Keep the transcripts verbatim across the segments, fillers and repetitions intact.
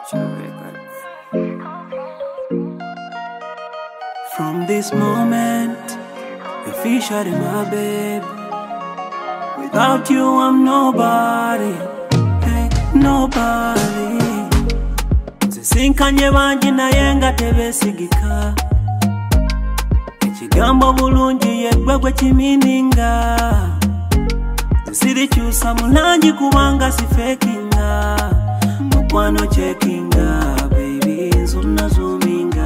From this moment, you're officially my babe. Without you, I'm nobody. Hey, nobody. Nzisinkanye bangi naye nga tebesigika. Ekigambo bulungi yeggwe gwe kimininga. Nzisirikyusa mulangi kubanga sifekinga. Mukwano checkinga, baby, nzuna zoominga.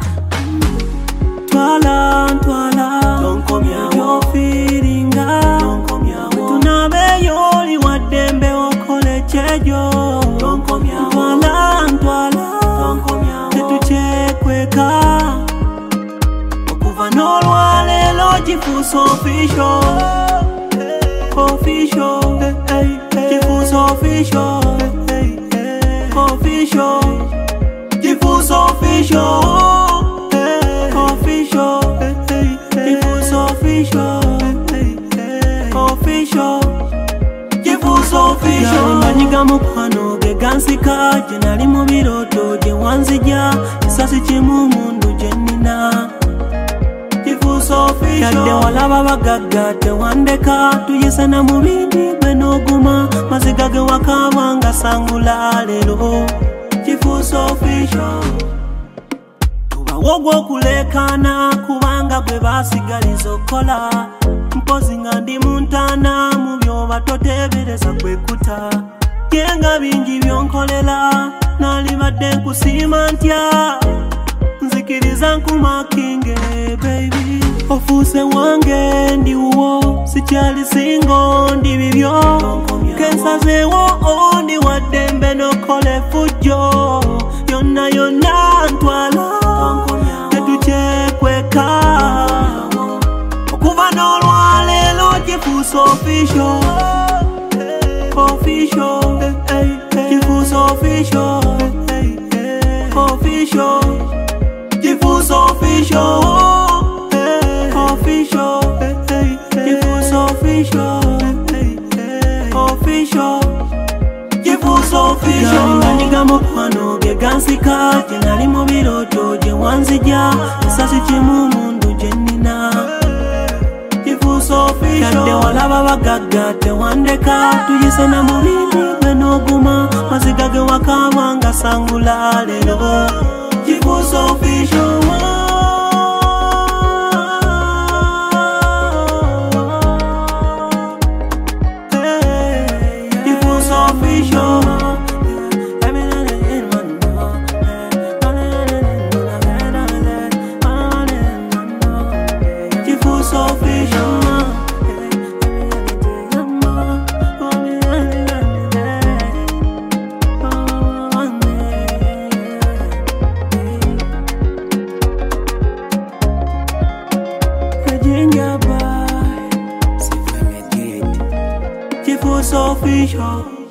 Twala, twala, don't come here, you're feeling don't come here, tunabe yoli wadembe okole chejo. Don't come here, twala, twala, don't come here, tetuchekweka. Okuva n'olwale logifusa official, official, gifusa official, official, gifusa official. Official, Gifu's official, official, Gifu's official. Manyiga mukwano ge gansika, je nali mu biroto je wanzija, kisasi kimu mundu je nina. Gifu's official. Yadde walaba bagagga tewandeka, tuyisana mu bindi gwe n'oguma, maziga ge wakabanga sangula lero. Gifu's official. Wogwo kulekana kubanga gwe basigaliza okola. Mpozi nga ndi muntana mu byoba totebereza kwekuta. Yenga bingi byonkolela nalibadde nkusiima ntya. Nzikiriza nkumakinge baby. Ofuuse wange ndi wuwo sikyali singo ndi bibyo. Kensazeewo ndi waddembe n'okole fujjo. Yonna yonna ntwala tetuchekweka. Okuva n'olwale Gifu's official, official, Gifu's official, official, Gifu's official, official, Gifu's official, official, Gifu's official. Maniga mukwano ge gansika, je nali mu biroto je wanzija, kisasi kimu mundu je nina. Gifu's official. Yadde walaba bagagga tewandeka, tuyisana mu bindi gwe n'oguma, maziga ge wakabanga sangula lero. Gifu's official. Gifu's official. Gifu's official. Gifu's official.